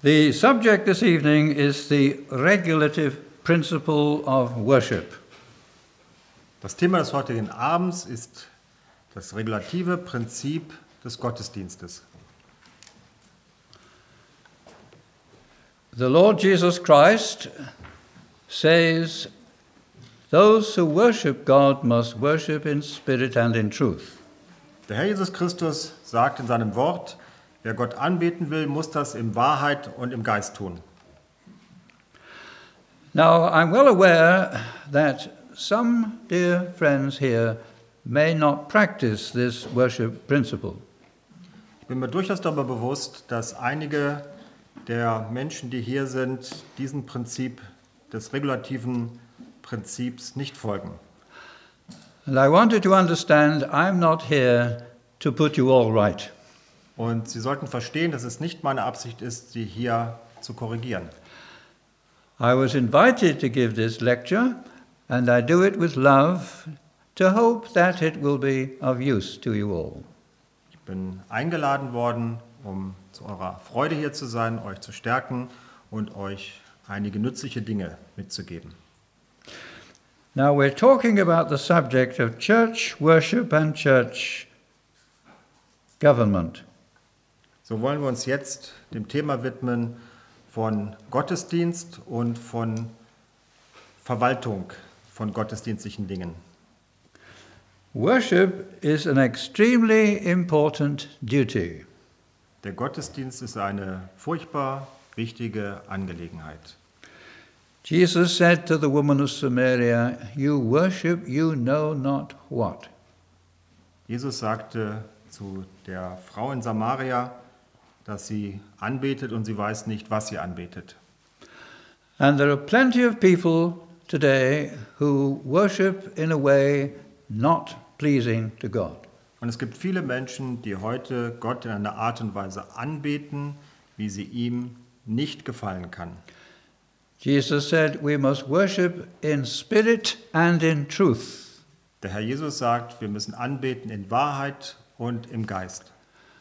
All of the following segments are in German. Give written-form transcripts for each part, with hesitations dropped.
The subject this evening is the regulative principle of worship. Das Thema des heutigen Abends ist das regulative Prinzip des Gottesdienstes. The Lord Jesus Christ says, "Those who worship God must worship in spirit and in truth." Der Herr Jesus Christus sagt in seinem Wort, wer Gott anbeten will, muss das in Wahrheit und im Geist tun. Now, I'm well aware that some dear friends here may not practice this worship principle. Ich bin mir durchaus darüber bewusst, dass einige der Menschen, die hier sind, diesem Prinzip des regulativen Prinzips nicht folgen. And I want you to understand, I'm not here to put you all right. Und Sie sollten verstehen, dass es nicht meine Absicht ist, Sie hier zu korrigieren. I was invited to give this lecture, and I do it with love, to hope that it will be of use to you all. Ich bin eingeladen worden, um zu eurer Freude hier zu sein, euch zu stärken und euch einige nützliche Dinge mitzugeben. Now we're talking about the subject of church worship and church government. So wollen wir uns jetzt dem Thema widmen von Gottesdienst und von Verwaltung von gottesdienstlichen Dingen. Worship is an extremely important duty. Der Gottesdienst ist eine furchtbar wichtige Angelegenheit. Jesus said to the woman of Samaria, "You worship you know not what." Jesus sagte zu der Frau in Samaria, dass sie anbetet und sie weiß nicht, was sie anbetet. And there are plenty of people today who worship in a way not pleasing to God. Und es gibt viele Menschen, die heute Gott in einer Art und Weise anbeten, wie sie ihm nicht gefallen kann. Jesus said we must worship in spirit and in truth. Der Herr Jesus sagt, wir müssen anbeten in Wahrheit und im Geist.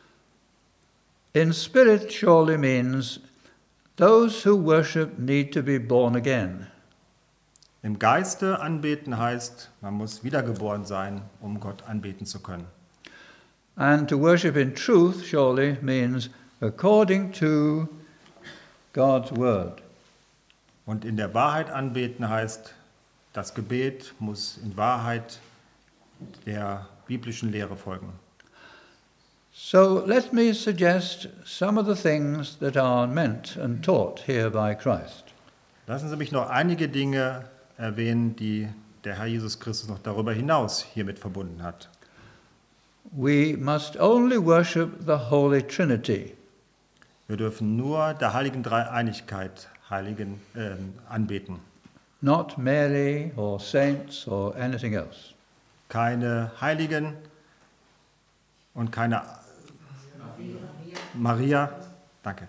In spirit surely means those who worship need to be born again. Im Geiste anbeten heißt, man muss wiedergeboren sein, um Gott anbeten zu können. And to worship in truth surely means according to God's word. Und in der Wahrheit anbeten heißt, das Gebet muss in Wahrheit der biblischen Lehre folgen. So let me suggest some of the things that are meant and taught here by Christ. Lassen Sie mich noch einige Dinge erwähnen, die der Herr Jesus Christus noch darüber hinaus hiermit verbunden hat. We must only worship the Holy Trinity. Wir dürfen nur der heiligen Dreieinigkeit anbeten. Not Mary or saints or anything else. Keine Heiligen und keine Maria. Danke.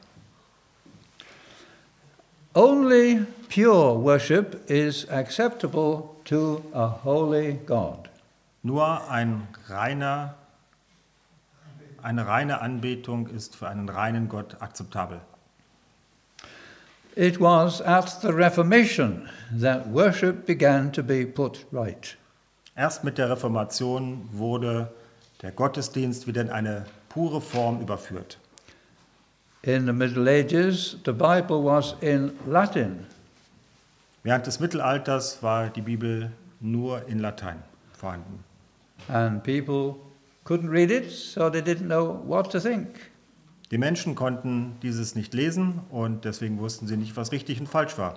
Only pure worship is acceptable to a holy God. Nur eine reine Anbetung ist für einen reinen Gott akzeptabel. It was at the Reformation that worship began to be put right. Erst mit der Reformation wurde der Gottesdienst wieder in eine pure Form überführt. In the Middle Ages, the Bible was in Latin. Während des Mittelalters war die Bibel nur in Latein vorhanden. And people couldn't read it, so they didn't know what to think. Die Menschen konnten dieses nicht lesen und deswegen wussten sie nicht, was richtig und falsch war.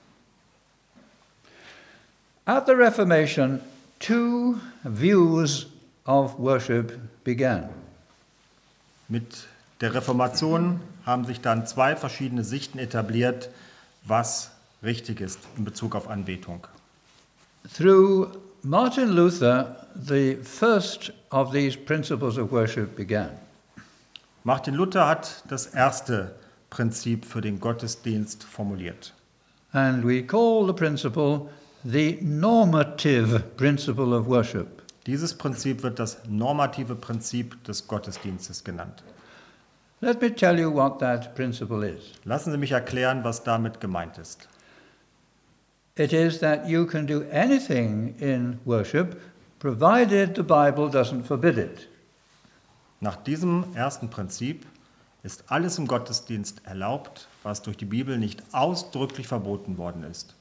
At the Reformation, two views of worship began. Mit der Reformation haben sich dann zwei verschiedene Sichten etabliert, was richtig ist in Bezug auf Anbetung. Through Martin Luther, the first of these principles of worship began. Martin Luther hat das erste Prinzip für den Gottesdienst formuliert. And we call the principle the normative principle of worship. Dieses Prinzip wird das normative Prinzip des Gottesdienstes genannt. Let me tell you what that principle is. Lassen Sie mich erklären, was damit gemeint ist. It is that you can do anything in worship, provided the Bible doesn't forbid it. Nach diesem ersten Prinzip ist alles im Gottesdienst erlaubt, was durch die Bibel nicht ausdrücklich verboten worden ist.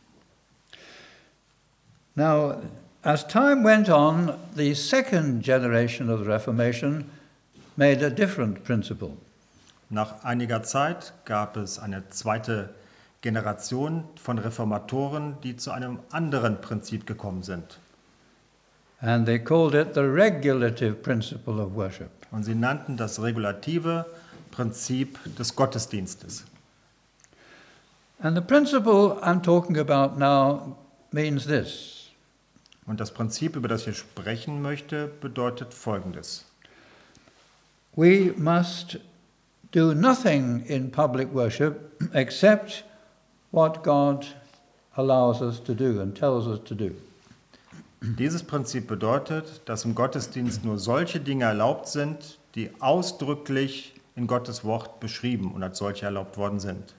Now, as time went on, the second generation of the Reformation made a different principle. Nach einiger Zeit gab es eine zweite Generation von Reformatoren, die zu einem anderen Prinzip gekommen sind. And they called it the regulative principle of worship. Und sie nannten das regulative Prinzip des Gottesdienstes. And the principle I'm talking about now means this. Und das Prinzip, über das ich sprechen möchte, bedeutet Folgendes. We must do nothing in public worship except what God allows us to do and tells us to do. Dieses Prinzip bedeutet, dass im Gottesdienst nur solche Dinge erlaubt sind, die ausdrücklich in Gottes Wort beschrieben und als solche erlaubt worden sind.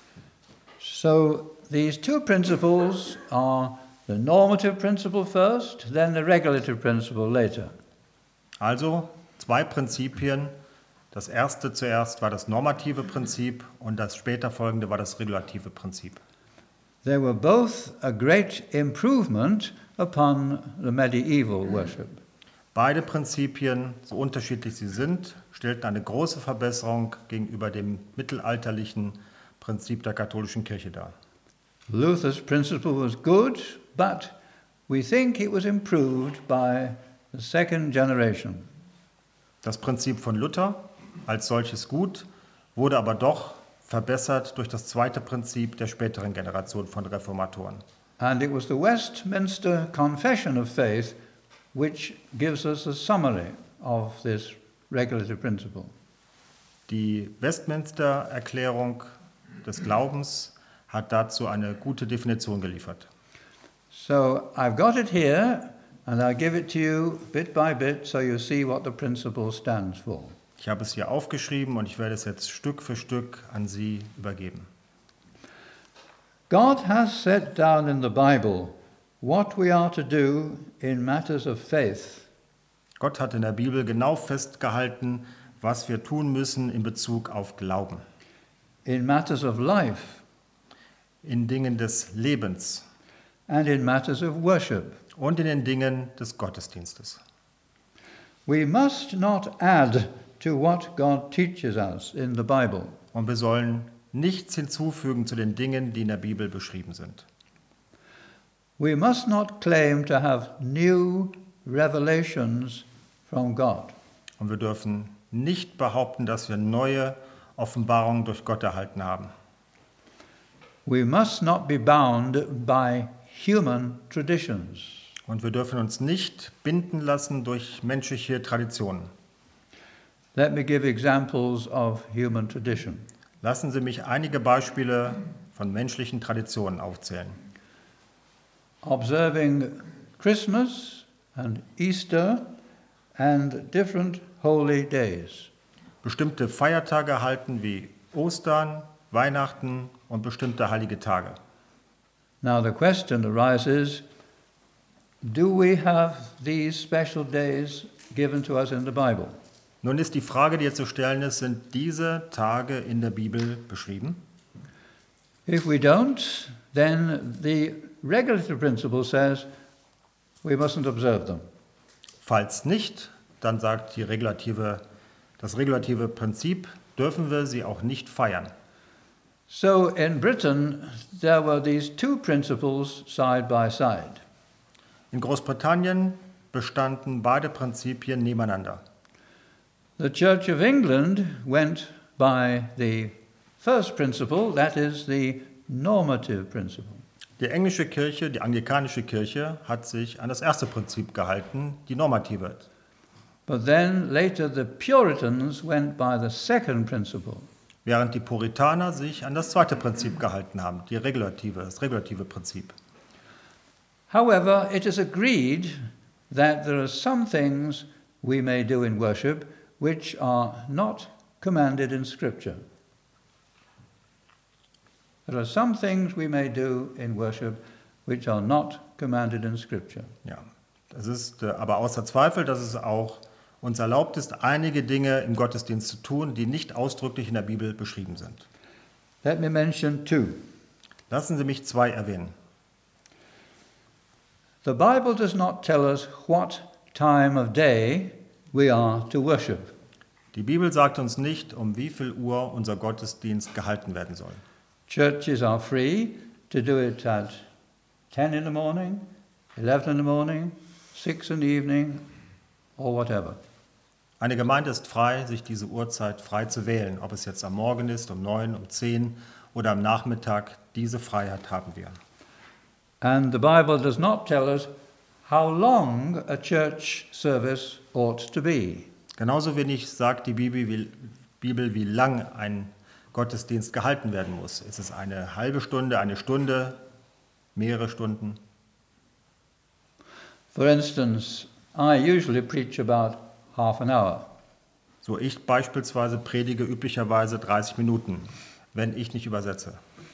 So these two principles are the normative principle first, then the regulative principle later. Also zwei Prinzipien. Das erste zuerst war das normative Prinzip und das später folgende war das regulative Prinzip. They were both a great improvement upon the medieval worship. Beide Prinzipien, so unterschiedlich sie sind, stellten eine große Verbesserung gegenüber dem mittelalterlichen Prinzip der katholischen Kirche dar. Luther's principle was good, but we think it was improved by the second generation. Das Prinzip von Luther als solches gut, wurde aber doch verbessert durch das zweite Prinzip der späteren Generation von Reformatoren. And it was the Westminster Confession of Faith which gives us a summary of this regulative principle. Die Westminster Erklärung des Glaubens hat dazu eine gute Definition geliefert. So I've got it here and I'll give it to you bit by bit so you see what the principle stands for. Ich habe es hier aufgeschrieben und ich werde es jetzt Stück für Stück an Sie übergeben. God has set down in the Bible what we are to do in matters of faith. Gott hat in der Bibel genau festgehalten, was wir tun müssen in Bezug auf Glauben. In matters of life. In Dingen des Lebens. And in matters of worship. Und in den Dingen des Gottesdienstes. We must not add to what God teaches us in the Bible. Und wir sollen nichts hinzufügen zu den Dingen, die in der Bibel beschrieben sind. We must not claim to have new revelations from God. Und wir dürfen nicht behaupten, dass wir neue Offenbarungen durch Gott erhalten haben. We must not be bound by human traditions. Und wir dürfen uns nicht binden lassen durch menschliche Traditionen. Let me give examples of human tradition. Lassen Sie mich einige Beispiele von menschlichen Traditionen aufzählen. Observing Christmas and Easter and different holy days. Bestimmte Feiertage halten wie Ostern, Weihnachten und bestimmte heilige Tage. Now the question arises, do we have these special days given to us in the Bible? Nun ist die Frage, die jetzt zu stellen ist, sind diese Tage in der Bibel beschrieben? If we don't, then the regulative principle says we mustn't observe them. Falls nicht, dann sagt das regulative Prinzip, dürfen wir sie auch nicht feiern. So in Britain, there were these two principles side by side. In Großbritannien bestanden beide Prinzipien nebeneinander. The Church of England went by the first principle, that is the normative principle. Die englische Kirche, die anglikanische Kirche, hat sich an das erste Prinzip gehalten, die normative. But then later the Puritans went by the second principle. Während die Puritaner sich an das zweite Prinzip gehalten haben, das regulative Prinzip. However, it is agreed that there are some things we may do in worship which are not commanded in Scripture. There are some things we may do in worship which are not commanded in Scripture. Ja, das ist aber außer Zweifel, dass es auch uns erlaubt ist, einige Dinge im Gottesdienst zu tun, die nicht ausdrücklich in der Bibel beschrieben sind. Let me mention two. Lassen Sie mich zwei erwähnen. The Bible does not tell us what time of day we are to worship. Die Bibel sagt uns nicht, um wie viel Uhr unser Gottesdienst gehalten werden soll. Churches are free to do it at 10 in the morning, 11 in the morning, 6 in the evening, or whatever. Eine Gemeinde ist frei, sich diese Uhrzeit frei zu wählen. Ob es jetzt am Morgen ist, um 9, um 10 oder am Nachmittag, diese Freiheit haben wir. And the Bible does not tell us how long a church service ought to be. Genauso wenig sagt die Bibel, wie lang ein Gottesdienst gehalten werden muss. Ist es eine halbe Stunde, eine Stunde, mehrere Stunden? For instance, I usually preach about half an hour. So ich beispielsweise predige üblicherweise 30 Minuten, wenn ich nicht übersetze.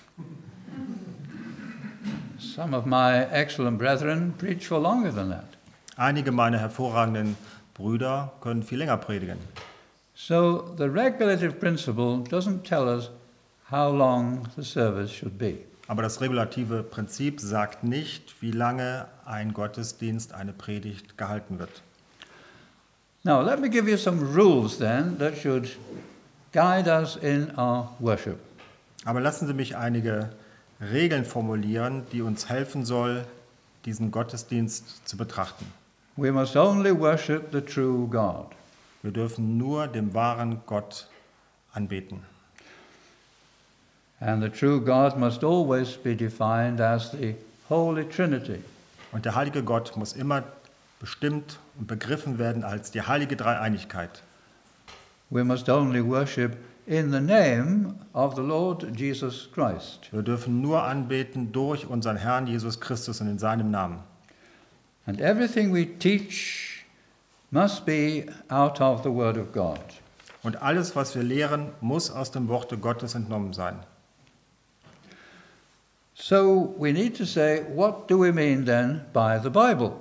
Some of my excellent brethren preach for longer than that. Einige meiner hervorragenden Brüder können viel länger predigen. So the regulative principle doesn't tell us how long the service should be. Aber das regulative Prinzip sagt nicht, wie lange ein Gottesdienst, eine Predigt gehalten wird. Now let me give you some rules then that should guide us in our worship. Aber lassen Sie mich einige Regeln formulieren, die uns helfen soll, diesen Gottesdienst zu betrachten. We must only worship the true God. Wir dürfen nur dem wahren Gott anbeten. And the true God must always be defined as the Holy Trinity. Und der heilige Gott muss immer bestimmt und begriffen werden als die heilige Dreieinigkeit. We must only worship in the name of the Lord Jesus Christ. Wir dürfen nur anbeten durch unseren Herrn Jesus Christus und in seinem Namen. And everything we teach must be out of the Word of God. Und alles, was wir lehren, muss aus dem Worte Gottes entnommen sein. So we need to say, what do we mean then by the Bible?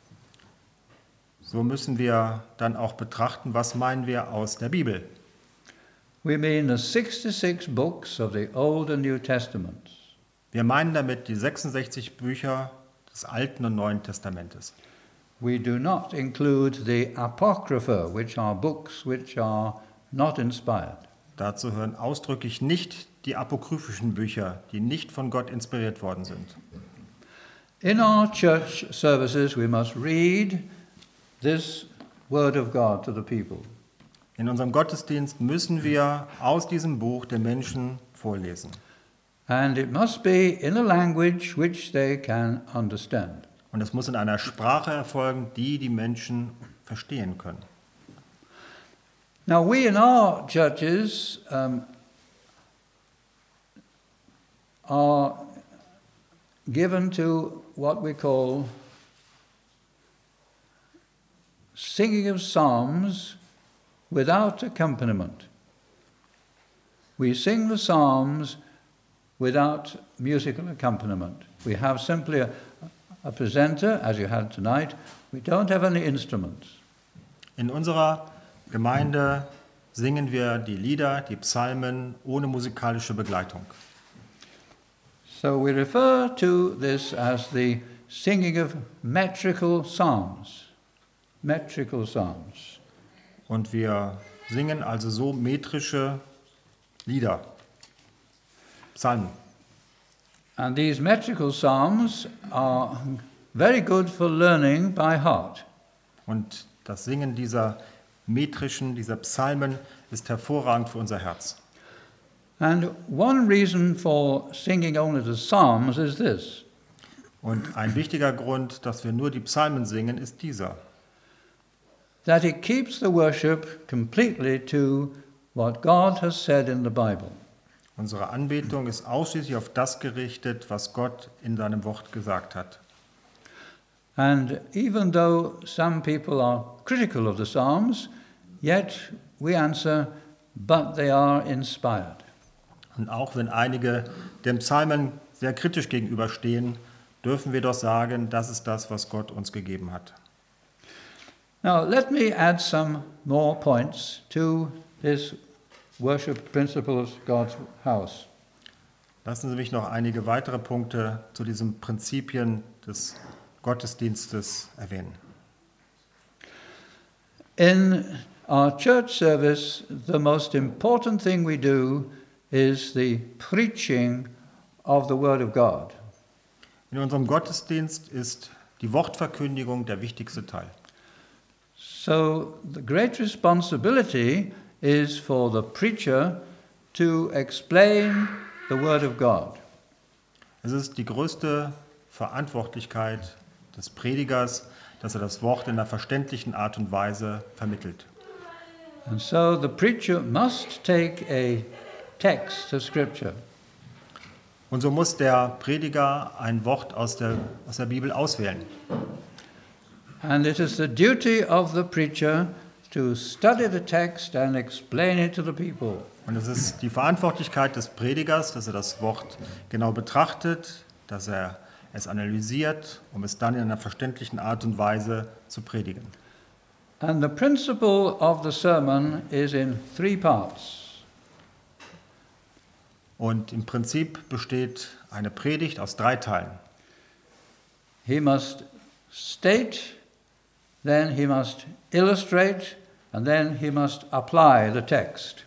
So müssen wir dann auch betrachten, was meinen wir aus der Bibel. We mean the 66 books of the Old and New Testaments. Wir meinen damit die 66 Bücher des Alten und Neuen Testamentes. We do not include the Apocrypha, which are books which are not inspired. Dazu hören ausdrücklich nicht die apokryphischen Bücher, die nicht von Gott inspiriert worden sind. In our church services we must read this Word of God to the people. In unserem Gottesdienst müssen wir aus diesem Buch den Menschen vorlesen. And it must be in a language which they can understand. Und es muss in einer Sprache erfolgen, die die Menschen verstehen können. Now we in our churches are given to what we call singing of psalms without accompaniment. We sing the psalms without musical accompaniment. We have simply a presenter, as you had tonight. We don't have any instruments. In unserer Gemeinde singen wir die Lieder, die Psalmen ohne musikalische Begleitung. So we refer to this as the singing of metrical psalms. Metrical psalms. Und wir singen also so metrische Lieder, Psalmen. And these metrical psalms are very good for learning by heart. Und das Singen dieser Psalmen ist hervorragend für unser Herz. And one reason for singing only the psalms is this. Und ein wichtiger Grund, dass wir nur die Psalmen singen, ist dieser. That it keeps the worship completely to what God has said in the Bible. Unsere Anbetung ist ausschließlich auf das gerichtet, was Gott in seinem Wort gesagt hat. And even though some people are critical of the Psalms, yet we answer, but they are inspired. Und auch wenn einige den Psalmen sehr kritisch gegenüberstehen, dürfen wir doch sagen, das ist das, was Gott uns gegeben hat. Now, let me add some more points to this worship principle of God's house. Lassen Sie mich noch einige weitere Punkte zu diesen Prinzipien des Gottesdienstes erwähnen. In our church service, the most important thing we do is the preaching of the Word of God. In unserem Gottesdienst ist die Wortverkündigung der wichtigste Teil. So the great responsibility is for the preacher to explain the Word of God. Es ist die größte Verantwortlichkeit des Predigers, dass er das Wort in einer verständlichen Art und Weise vermittelt. And so the preacher must take a text of Scripture. Und so muss der Prediger ein Wort aus der Bibel auswählen. And it is the duty of the preacher to study the text and explain it to the people. Und es ist die Verantwortlichkeit des Predigers, dass er das Wort genau betrachtet, dass er es analysiert, um es dann in einer verständlichen Art und Weise zu predigen. And the principle of the sermon is in 3 parts. Und im Prinzip besteht eine Predigt aus 3 Teilen. He must state, then he must illustrate, and then he must apply the text.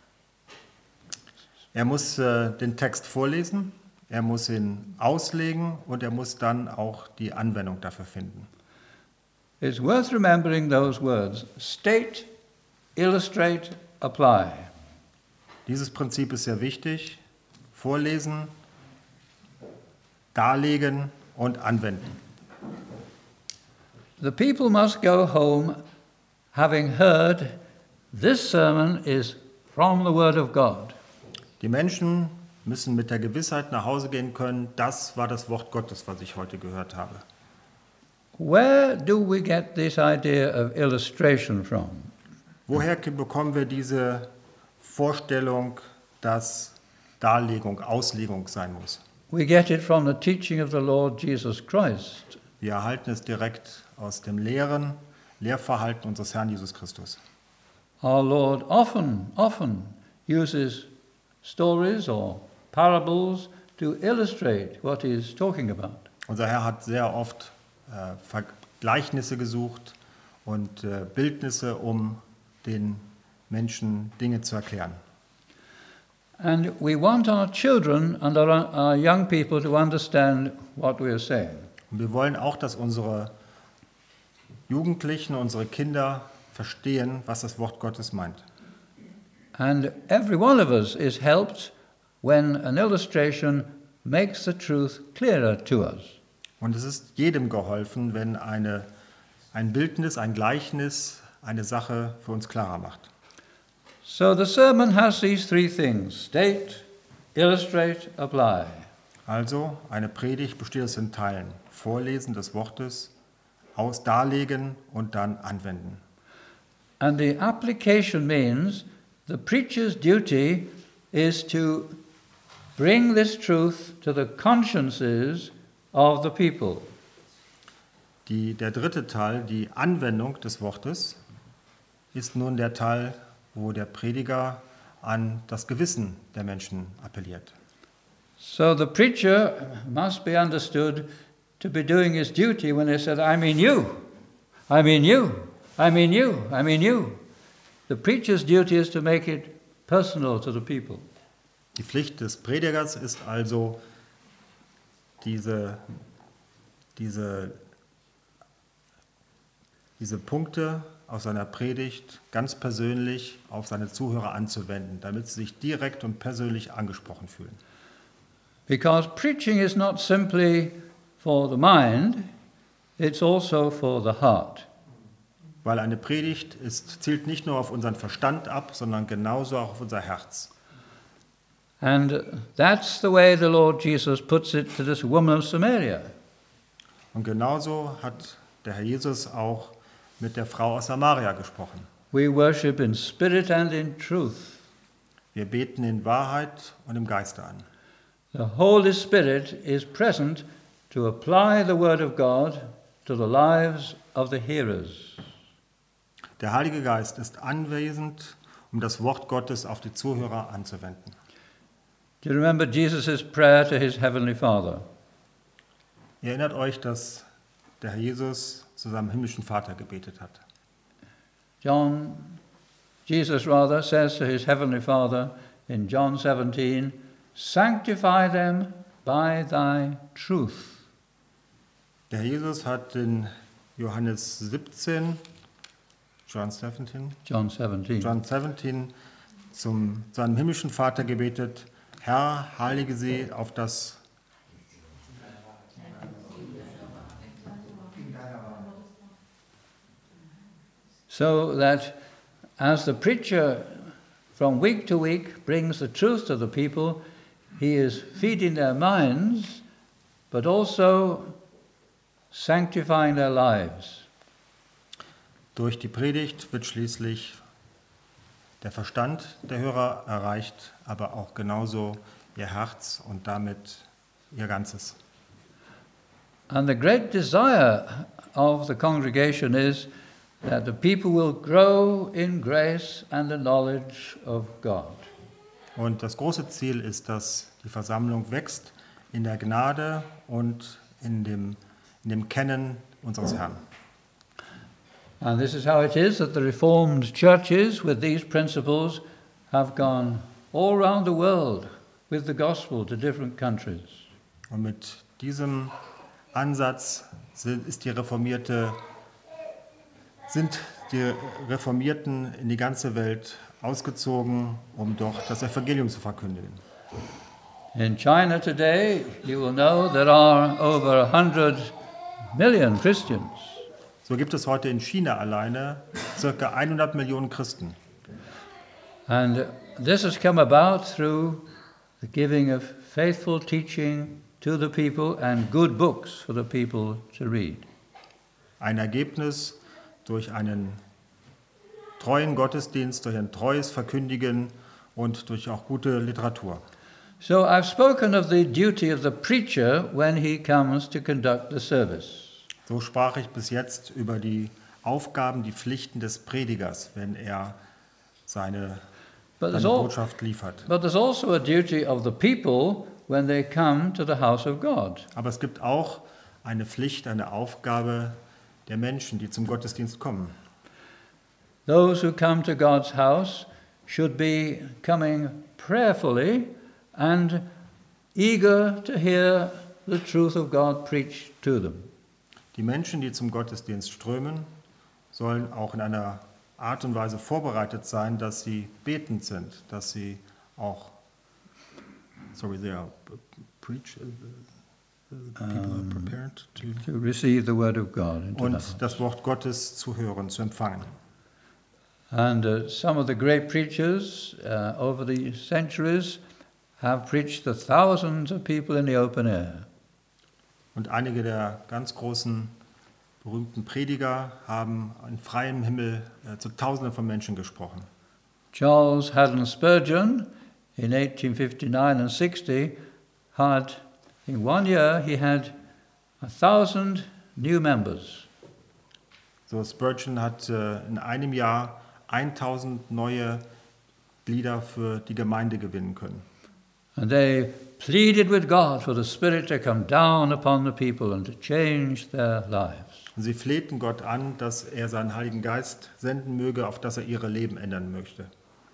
Er muss den Text vorlesen, er muss ihn auslegen und er muss dann auch die Anwendung dafür finden. It's worth remembering those words: state, illustrate, apply. Dieses Prinzip ist sehr wichtig. Vorlesen, darlegen und anwenden. The people must go home having heard this sermon is from the Word of God. Die Menschen müssen mit der Gewissheit nach Hause gehen können, das war das Wort Gottes, was ich heute gehört habe. Where do we get this idea of illustration from? Woher bekommen wir diese Vorstellung, dass Darlegung, Auslegung sein muss? We get it from the teaching of the Lord Jesus Christ. Wir erhalten es direkt aus dem Lehrverhalten unseres Herrn Jesus Christus. Our Lord often uses stories or parables to illustrate what he is talking about. Unser Herr hat sehr oft Vergleichnisse gesucht und Bildnisse, um den Menschen Dinge zu erklären. And we want our children and our young people to understand what we are saying. Und wir wollen auch, dass unsere Jugendlichen, unsere Kinder verstehen, was das Wort Gottes meint. And every one of us is helped when an illustration makes the truth clearer to us. Und es ist jedem geholfen, wenn ein Bildnis, ein Gleichnis eine Sache für uns klarer macht. So the sermon has these 3 things: state, illustrate, apply. Also, eine Predigt besteht aus den Teilen: Vorlesen des Wortes, Darlegen und dann anwenden. And the application means the preacher's duty is to bring this truth to the consciences of the people. Der dritte Teil, die Anwendung des Wortes, ist nun der Teil, wo der Prediger an das Gewissen der Menschen appelliert. So the preacher must be understood to be doing his duty when he said, I mean you, I mean you, I mean you, I mean you. The preacher's duty is to make it personal to the people. Die Pflicht des Predigers ist also, diese Punkte aus seiner Predigt ganz persönlich auf seine Zuhörer anzuwenden, damit sie sich direkt und persönlich angesprochen fühlen. Because preaching is not simply for the mind, it's also for the heart. Weil eine Predigt zielt nicht nur auf unseren Verstand ab, sondern genauso auch auf unser Herz. And that's the way the Lord Jesus puts it to this woman of Samaria. Und genauso hat der Herr Jesus auch mit der Frau aus Samaria gesprochen. We worship in spirit and in truth. Wir beten in Wahrheit und im Geiste an. The Holy Spirit is present to apply the Word of God to the lives of the hearers. Der Heilige Geist ist anwesend, um das Wort Gottes auf die Zuhörer anzuwenden. Do you remember Jesus' prayer to his heavenly Father? Ihr erinnert euch, dass der Herr Jesus zu seinem himmlischen Vater gebetet hat. Jesus says to his heavenly Father in John 17, "Sanctify them by thy truth." Der Herr Jesus hat in John 17 zu seinem himmlischen Vater gebetet, Herr, heilige sie auf das So that as the preacher from week to week brings the truth to the people, he is feeding their minds, but also sanctifying their lives. Durch die Predigt wird schließlich der Verstand der Hörer erreicht, aber auch genauso ihr Herz und damit ihr Ganzes. And the great desire of the congregation is that the people will grow in grace and the knowledge of God. Und das große Ziel ist, dass die Versammlung wächst in der Gnade und in dem Kennen unseres Herrn. And this is how it is that the Reformed churches with these principles have gone all around the world with the gospel to different countries. Und mit diesem Ansatz sind die Reformierten in die ganze Welt ausgezogen, um dort das Evangelium zu verkündigen. In China today, you will know there are over 100 million Christians. So gibt es heute in China alleine ca. 100 Millionen Christen. And this has come about through the giving of faithful teaching to the people and good books for the people to read. Ein Ergebnis durch einen treuen Gottesdienst, durch ein treues Verkündigen und durch auch gute Literatur. So I've spoken of the duty of the preacher when he comes to conduct the service. So sprach ich bis jetzt über die Aufgaben, die Pflichten des Predigers, wenn er seine Botschaft liefert. But there's also a duty of the people when they come to the house of God. Aber es gibt auch eine Pflicht, eine Aufgabe der Menschen, die zum Gottesdienst kommen. Those who come to God's house should be coming prayerfully and eager to hear the truth of God preached to them. Die Menschen, die zum Gottesdienst strömen, sollen auch in einer Art und Weise vorbereitet sein, dass sie betend sind, dass sie auch they are preach. People are prepared To receive the word of God into the und house. das Wort Gottes zu hören, zu empfangen. And some of the great preachers over the centuries have preached to thousands of people in the open air. Und einige der ganz großen, berühmten Prediger haben in freiem Himmel zu Tausenden von Menschen gesprochen. Charles Haddon Spurgeon in 1859 and 60 had, in 1 year, he had 1,000 new members. So Spurgeon hat in einem Jahr 1000 neue Glieder für die Gemeinde gewinnen können. And they pleaded with God for the Spirit to come down upon the people and to change their lives. Und sie flehten Gott an, dass er seinen Heiligen Geist senden möge, auf dass er ihre Leben ändern möchte.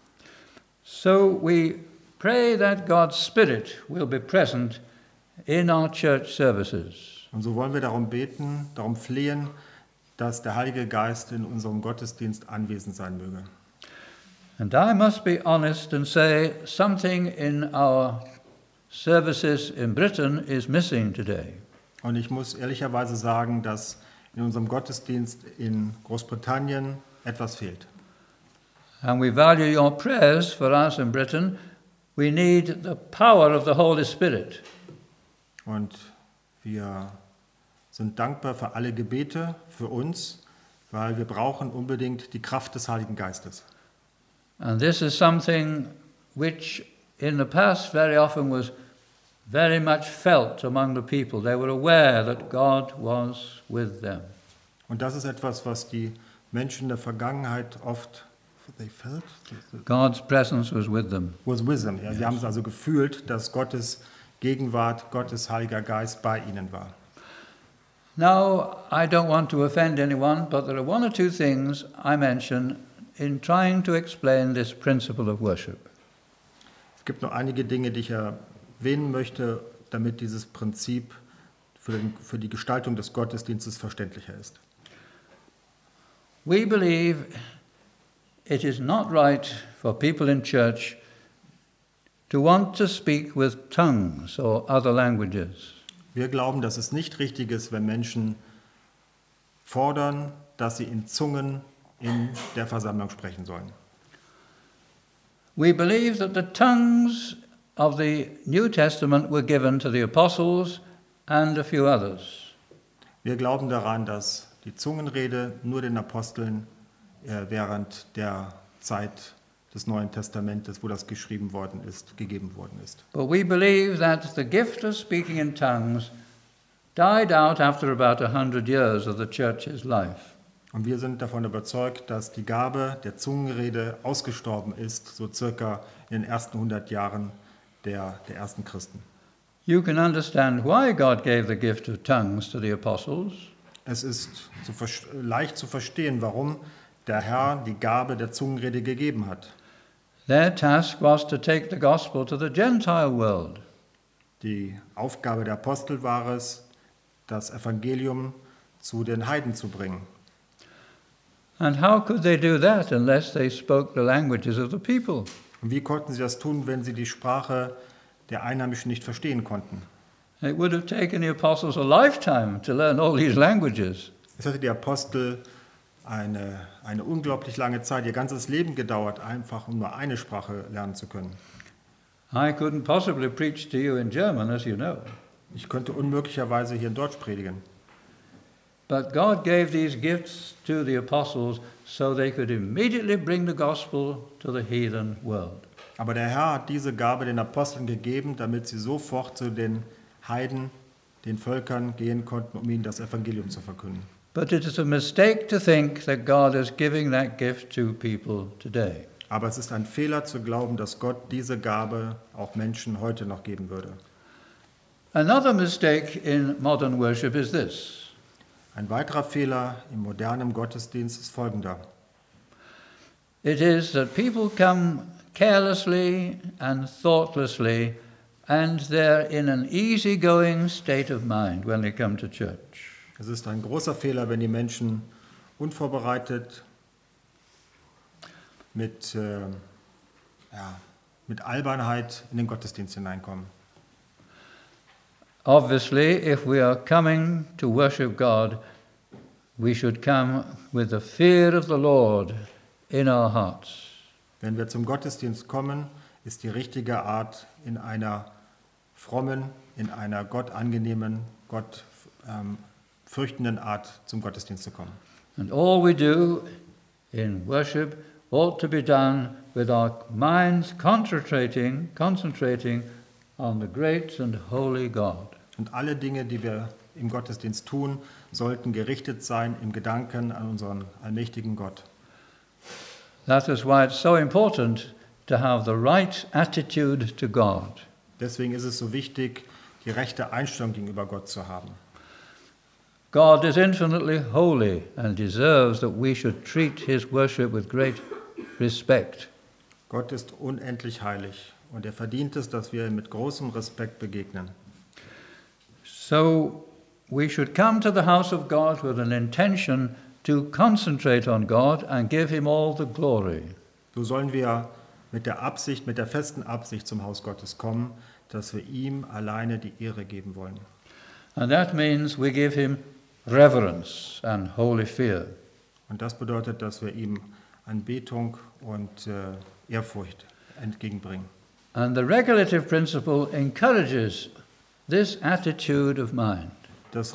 So we pray that God's Spirit will be present in our church services. Und so wollen wir darum beten, darum flehen, dass der Heilige Geist in unserem Gottesdienst anwesend sein möge. And I must be honest and say something in our services in Britain is missing today. Und ich muss ehrlicherweise sagen, dass in unserem Gottesdienst in Großbritannien etwas fehlt. And we value your prayers for us in Britain. We need the power of the Holy Spirit. Und wir sind dankbar für alle Gebete für uns, weil wir brauchen unbedingt die Kraft des Heiligen Geistes. And this is something which in the past very often was very much felt among the people. They were aware that God was with them. Und das ist etwas, was die Menschen in der Vergangenheit oft, they felt? God's presence was with them. Was with them. Ja, sie haben es also gefühlt, dass Gottes Gegenwart, Gottes Heiliger Geist bei ihnen war. Now, I don't want to offend anyone, but there are one or two things I mention in trying to explain this principle of worship. Es gibt noch einige Dinge, die ich erwähnen möchte, damit dieses Prinzip für die Gestaltung des Gottesdienstes verständlicher ist. We believe it is not right for people in church to want to speak with tongues or other languages. Wir glauben, dass es nicht richtig ist, wenn Menschen fordern, dass sie in Zungen in der Versammlung sprechen sollen. We believe that the tongues of the New Testament were given to the apostles and a few others. Wir glauben daran, dass die Zungenrede nur den Aposteln während der Zeit des Neuen Testamentes, wo das geschrieben worden ist, gegeben worden ist. But we believe that the gift of speaking in tongues died out after about 100 years of the church's life. Und wir sind davon überzeugt, dass die Gabe der Zungenrede ausgestorben ist, so circa in den ersten 100 Jahren der ersten Christen. You can understand why God gave the gift of tongues to the apostles. Es ist leicht zu verstehen, warum der Herr die Gabe der Zungenrede gegeben hat. Their task was to take the gospel to the Gentile world. Die Aufgabe der Apostel war es, das Evangelium zu den Heiden zu bringen. And how could they do that unless they spoke the languages of the people? Und wie konnten sie das tun, wenn sie die Sprache der Einheimischen nicht verstehen konnten? It would have taken the apostles a lifetime to learn all these languages. Es hatte die Apostel eine unglaublich lange Zeit, ihr ganzes Leben gedauert, einfach um nur eine Sprache lernen zu können. I couldn't possibly preach to you in German, as you know. Ich könnte unmöglicherweise hier in Deutsch predigen. But God gave these gifts to the apostles so they could immediately bring the gospel to the heathen world. Aber der Herr hat diese Gabe den Aposteln gegeben, damit sie sofort zu den Heiden, den Völkern gehen konnten, um ihnen das Evangelium zu verkünden. But it is a mistake to think that God is giving that gift to people today. Aber es ist ein Fehler zu glauben, dass Gott diese Gabe auch Menschen heute noch geben würde. Another mistake in modern worship is this. Ein weiterer Fehler im modernen Gottesdienst ist folgender. It is that people come carelessly and thoughtlessly and they're in an easygoing state of mind when they come to church. Es ist ein großer Fehler, wenn die Menschen unvorbereitet mit Albernheit in den Gottesdienst hineinkommen. Obviously, if we are coming to worship God, we should come with the fear of the Lord in our hearts. Wenn wir zum Gottesdienst kommen, ist die richtige Art, in einer frommen, in einer Gott angenehmen, Gott fürchtenden Art zum Gottesdienst zu kommen. And all we do in worship ought to be done with our minds concentrating on the great and holy God. Und alle Dinge, die wir im Gottesdienst tun, sollten gerichtet sein im Gedanken an unseren allmächtigen Gott. That is why it's so important to have the right attitude to God. Deswegen ist es so wichtig, die rechte Einstellung gegenüber Gott zu haben. God is infinitely holy and deserves that we should treat his worship with great respect. Gott ist unendlich heilig und er verdient es, dass wir ihm mit großem Respekt begegnen. So we should come to the house of God with an intention to concentrate on God and give him all the glory. So sollen wir mit der festen Absicht zum Haus Gottes kommen, dass wir ihm alleine die Ehre geben wollen. And that means we give him reverence and holy fear. Und das bedeutet, dass wir ihm Anbetung und Ehrfurcht entgegenbringen. And the regulative principle encourages this attitude of mind. Das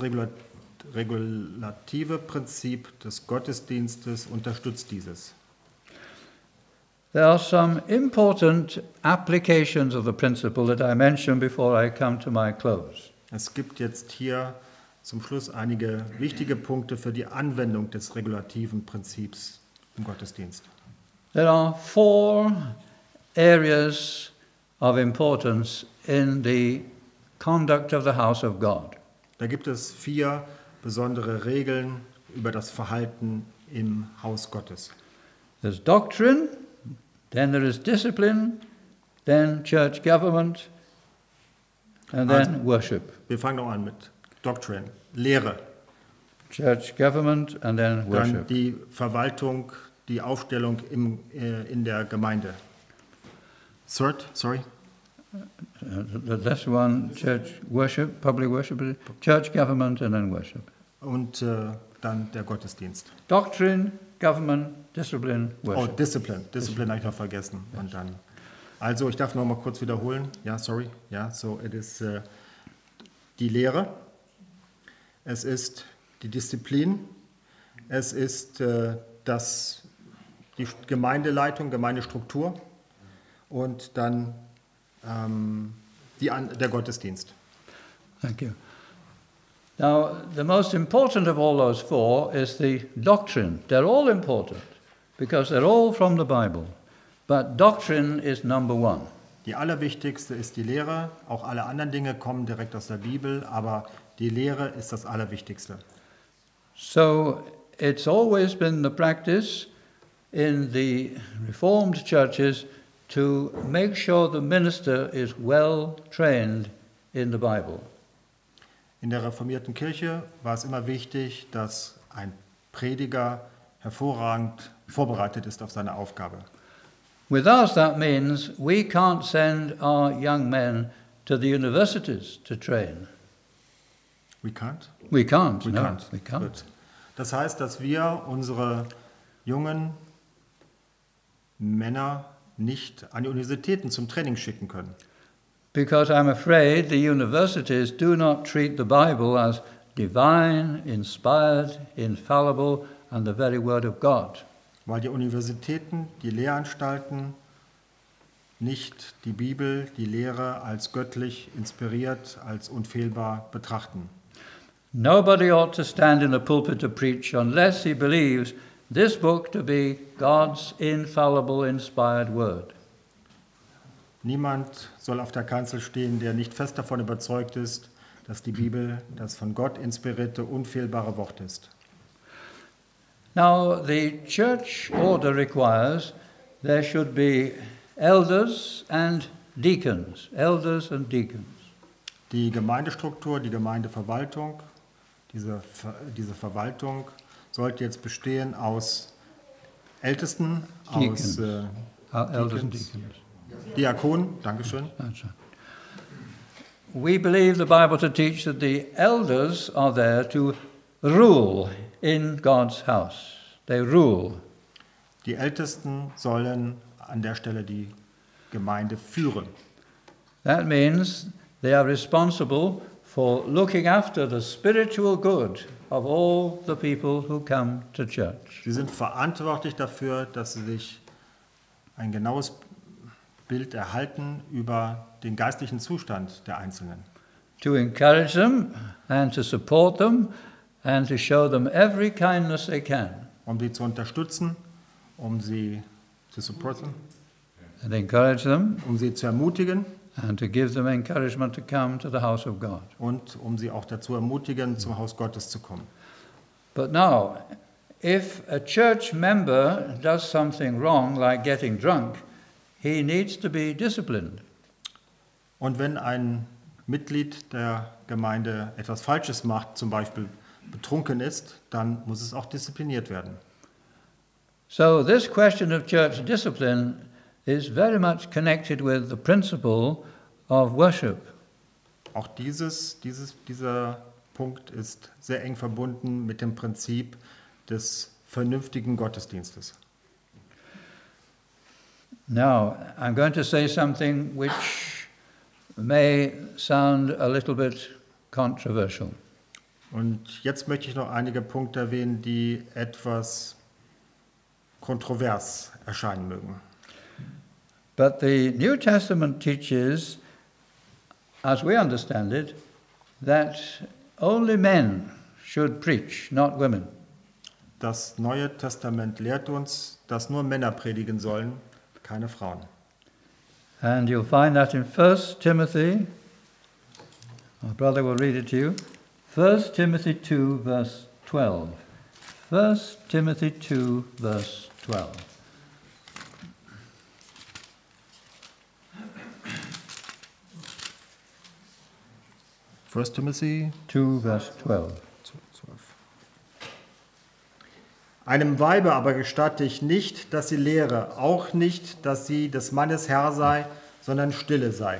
regulative Prinzip des Gottesdienstes unterstützt dieses. There are some important applications of the principle that I mentioned before I come to my close. Es gibt jetzt hier zum Schluss einige wichtige Punkte für die Anwendung des regulativen Prinzips im Gottesdienst. There are 4 areas of importance in the conduct of the house of God. Da gibt es 4 besondere Regeln über das Verhalten im Haus Gottes. There's doctrine, then there is discipline, then church government, and then worship. Wir fangen noch an mit Doctrine, Lehre, Church government and then dann worship. die Verwaltung, die Aufstellung in der Gemeinde. Third, sorry. That's one, church worship, public worship, church government and then worship. Und dann der Gottesdienst. Doctrine, government, discipline, Oh, worship. Discipline habe ich noch vergessen. Und dann, also ich darf noch mal kurz wiederholen. Ja, sorry. Ja, so it is die Lehre. Es ist die Disziplin. Es ist die Gemeindeleitung, Gemeindestruktur. Und dann der Gottesdienst. Thank you. Now, the most important of all those 4 is the doctrine. They're all important because they're all from the Bible. But doctrine is number 1. Die allerwichtigste ist die Lehre. Auch alle anderen Dinge kommen direkt aus der Bibel, aber die Lehre ist das Allerwichtigste. So it's always been the practice in the Reformed churches to make sure the minister is well trained in the Bible. In der reformierten Kirche war es immer wichtig, dass ein Prediger hervorragend vorbereitet ist auf seine Aufgabe. With us, that means we can't send our young men to the universities to train. We can't? We can't. We No, can't. we can't. Gut. Das heißt, dass wir unsere jungen Männer nicht an die Universitäten zum Training schicken können. Because I'm afraid the universities do not treat the Bible as divine, inspired, infallible, and the very Word of God. Weil die Universitäten, die Lehranstalten nicht die Bibel, die Lehre als göttlich inspiriert, als unfehlbar betrachten. Nobody ought to stand in a pulpit to preach unless he believes this book to be God's infallible, inspired Word. Niemand soll auf der Kanzel stehen, der nicht fest davon überzeugt ist, dass die Bibel das von Gott inspirierte, unfehlbare Wort ist. Now, the church order requires there should be elders and deacons. Elders and deacons. Die Gemeindestruktur, die Gemeindeverwaltung, diese Verwaltung sollte jetzt bestehen aus Ältesten, aus Elders and deacons. Diakonen, Dankeschön. That's right. We believe the Bible to teach that the elders are there to rule in God's house. They rule. Die Ältesten sollen an der Stelle die Gemeinde führen. That means they are responsible for looking after the spiritual good of all the people who come to church. Sie sind verantwortlich dafür, dass sie sich ein genaues Bild erhalten über den geistlichen Zustand der Einzelnen. To encourage them and to support them and to show them every kindness they can. Um sie zu unterstützen, um sie zu supporten, And encourage them um sie zu ermutigen and to give them encouragement to come to the house of God. und um sie auch dazu ermutigen, zum Haus Gottes zu kommen. But now, if a church member does something wrong, like getting drunk, he needs to be disciplined. Und wenn ein Mitglied der Gemeinde etwas Falsches macht, zum Beispiel betrunken ist, dann muss es auch diszipliniert werden. So this question of church discipline is very much connected with the principle of worship. Auch dieser Punkt ist sehr eng verbunden mit dem Prinzip des vernünftigen Gottesdienstes. Now, I'm going to say something which may sound a little bit controversial. Und jetzt möchte ich noch einige Punkte erwähnen, die etwas kontrovers erscheinen mögen. But the New Testament teaches, as we understand it, that only men should preach, not women. Das Neue Testament lehrt uns, dass nur Männer predigen sollen, keine Frauen. And you'll find that in 1 Timothy, my brother will read it to you, 1 Timothy 2, verse 12. 1 Timothy 2, verse 12. First Timothy 2, verse 12. 12. Einem Weibe aber gestatte ich nicht, dass sie lehre, auch nicht, dass sie des Mannes Herr sei, sondern stille sei.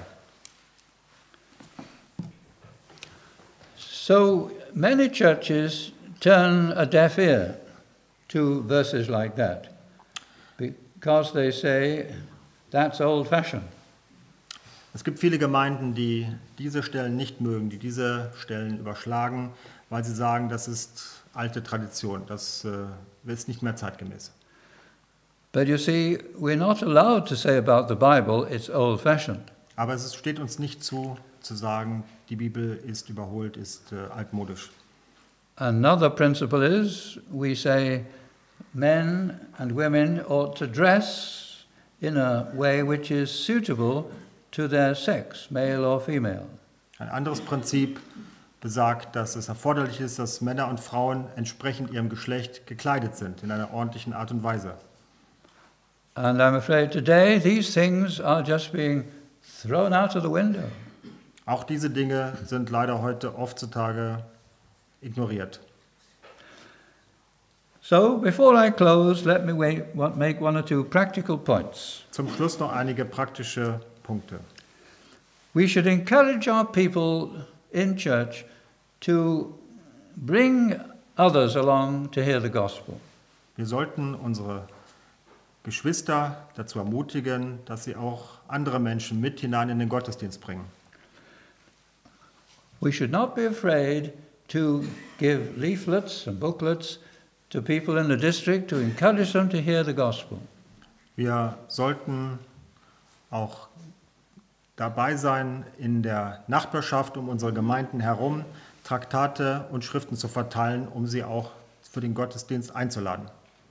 So many churches turn a deaf ear to verses like that because they say that's old-fashioned. Es gibt viele Gemeinden, die diese Stellen nicht mögen, die diese Stellen überschlagen, weil sie sagen, das ist alte Tradition, das ist nicht mehr zeitgemäß. But you see, we're not allowed to say about the Bible it's old-fashioned. Aber es steht uns nicht zu sagen, die Bibel ist überholt, ist altmodisch. Another principle is we say men and women ought to dress in a way which is suitable to their sex, male or female. Ein anderes Prinzip besagt, dass es erforderlich ist, dass Männer und Frauen entsprechend ihrem Geschlecht gekleidet sind, in einer ordentlichen Art und Weise. And I'm afraid today these things are just being thrown out of the window. Auch diese Dinge sind leider heute heutzutage ignoriert. So, before I close, let me make one or two practical points. Zum Schluss noch einige praktische Punkte. We should encourage our people in church to bring others along to hear the gospel. Wir sollten unsere Geschwister dazu ermutigen, dass sie auch andere Menschen mit hinein in den Gottesdienst bringen. We should not be afraid to give leaflets and booklets to people in the district to encourage them to hear the gospel. Wir sollten auch dabei sein, in der Nachbarschaft um unsere Gemeinden herum Traktate und Schriften zu verteilen, um sie auch für den Gottesdienst einzuladen.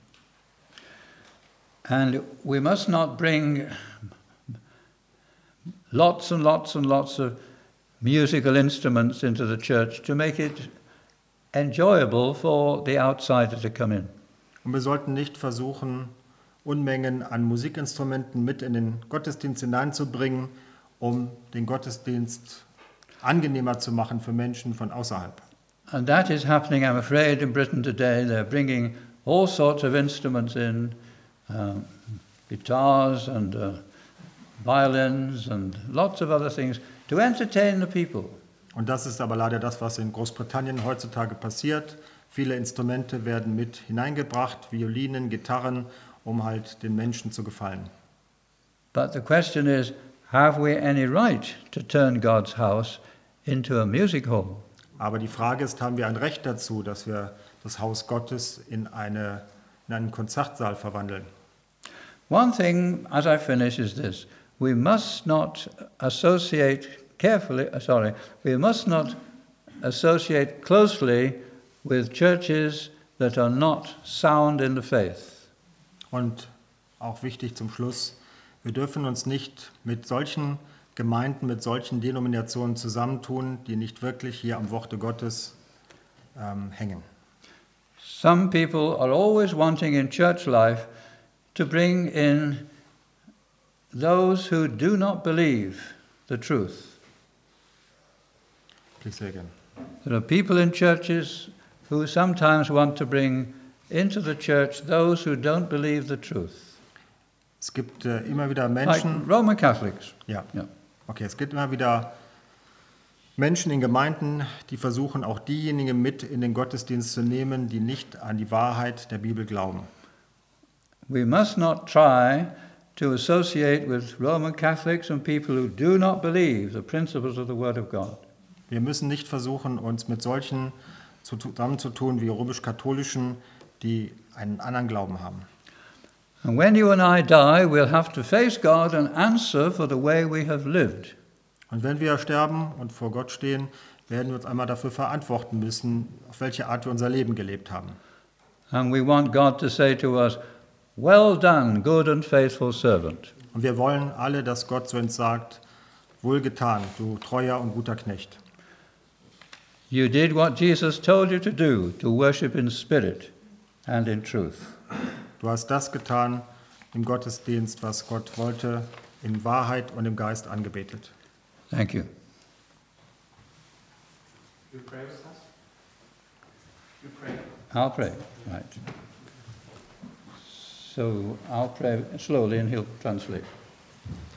And we must not bring lots and lots and lots of musical instruments into the church to make it enjoyable for the outsider to come in. Und wir sollten nicht versuchen, Unmengen an Musikinstrumenten mit in den Gottesdienst hineinzubringen, um den Gottesdienst angenehmer zu machen für Menschen von außerhalb. And that is happening, I'm afraid, in Britain today. They're bringing all sorts of instruments in, guitars and violins and lots of other things to entertain the people. Und das ist aber leider das, was in Großbritannien heutzutage passiert. Viele Instrumente werden mit hineingebracht, Violinen, Gitarren, um halt den Menschen zu gefallen. But the question is, have we any right to turn God's house into a music hall? Aber die Frage ist, haben wir ein Recht dazu, dass wir das Haus Gottes in einen Konzertsaal verwandeln? One thing, as I finish, is this. We must not associate closely with churches that are not sound in the faith. Und auch wichtig zum Schluss, wir dürfen uns nicht mit solchen Gemeinden, mit solchen Denominationen zusammentun, die nicht wirklich hier am Worte Gottes hängen. Some people are always wanting in church life to bring in those who do not believe the truth. Please say again. There are people in churches who sometimes want to bring into the church those who don't believe the truth. Es gibt immer wieder Like Menschen, Roman Catholics. ja, Yeah. okay, es gibt immer wieder Menschen in Gemeinden, die versuchen, auch diejenigen mit in den Gottesdienst zu nehmen, die nicht an die Wahrheit der Bibel glauben. We must not try to associate with Roman Catholics and people who do not believe the principles of the Word of God. Wir müssen nicht versuchen, uns mit solchen zusammenzutun wie römisch-katholischen, die einen anderen Glauben haben. And when you and I die, we'll have to face God and answer for the way we have lived. Und wenn wir sterben und vor Gott stehen, werden wir uns einmal dafür verantworten müssen, auf welche Art wir unser Leben gelebt haben. And we want God to say to us, well done, good and faithful servant. Und wir wollen alle, dass Gott zu uns sagt, wohlgetan, du treuer und guter Knecht. You did what Jesus told you to worship in spirit and in truth. Du hast das getan im Gottesdienst, was Gott wollte, in Wahrheit und im Geist angebetet. Thank you. You pray with us? You pray. I'll pray, right. So I'll pray slowly and he'll translate.